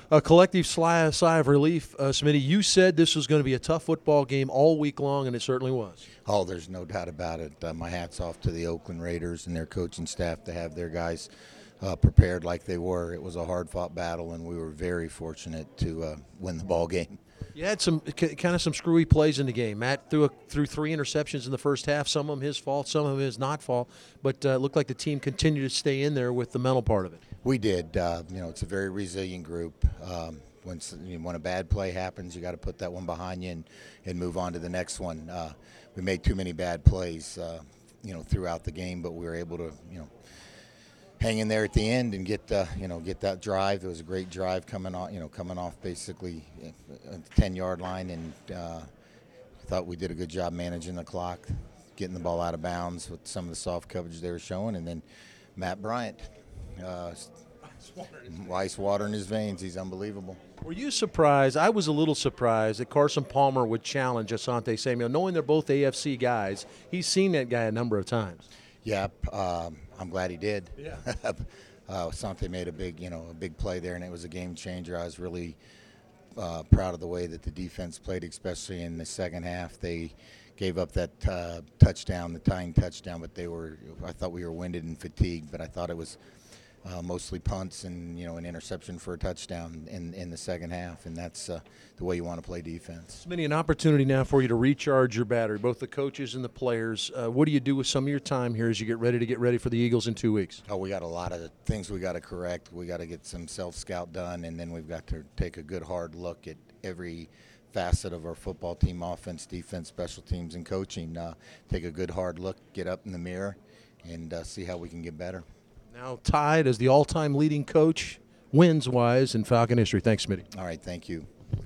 A collective sigh of relief. Smitty, you said this was going to be a tough football game all week long, and it certainly was. Oh, there's no doubt about it. My hat's off to the Oakland Raiders and their coaching staff to have their guys prepared like they were. It was a hard-fought battle, and we were very fortunate to win the ball game. You had some kind of some screwy plays in the game. Matt threw 3 interceptions in the first half. Some of them his fault, some of them his not fault. But it looked like the team continued to stay in there with the mental part of it. We did. It's a very resilient group. When a bad play happens, you got to put that one behind you and move on to the next one. We made too many bad plays, throughout the game, but we were able to, hang in there at the end and get that drive. It was a great drive coming off basically at the 10-yard line, and thought we did a good job managing the clock, getting the ball out of bounds with some of the soft coverage they were showing, and then Matt Bryant. Ice water in his veins. He's unbelievable. Were you surprised? I was a little surprised that Carson Palmer would challenge Asante Samuel, knowing they're both AFC guys. He's seen that guy a number of times. Yeah, I'm glad he did. Yeah. Asante made a big play there, and it was a game changer. I was really proud of the way that the defense played, especially in the second half. They gave up that touchdown, the tying touchdown, but I thought we were winded and fatigued, but I thought it was mostly punts and an interception for a touchdown in the second half, and that's the way you want to play defense. Smitty, an opportunity now for you to recharge your battery, both the coaches and the players. What do you do with some of your time here as you get ready for the Eagles in 2 weeks? Oh, we got a lot of things we got to correct. We got to get some self-scout done, and then we've got to take a good hard look at every facet of our football team: offense, defense, special teams, and coaching. Take a good hard look, get up in the mirror, and see how we can get better. Now tied as the all-time leading coach, wins-wise, in Falcon history. Thanks, Smitty. All right, thank you.